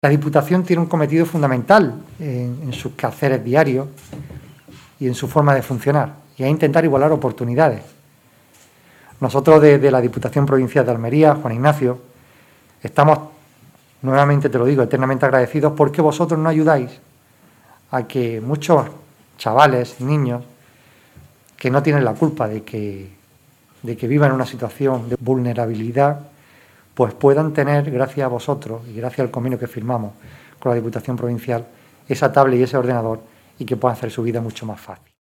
La Diputación tiene un cometido fundamental en sus quehaceres diarios y en su forma de funcionar, y es intentar igualar oportunidades. Nosotros desde la Diputación Provincial de Almería, Juan Ignacio, estamos, nuevamente te lo digo, eternamente agradecidos porque vosotros nos ayudáis a que muchos chavales y niños que no tienen la culpa de que vivan en una situación de vulnerabilidad, pues puedan tener, gracias a vosotros y gracias al convenio que firmamos con la Diputación Provincial, esa tablet y ese ordenador y que puedan hacer su vida mucho más fácil.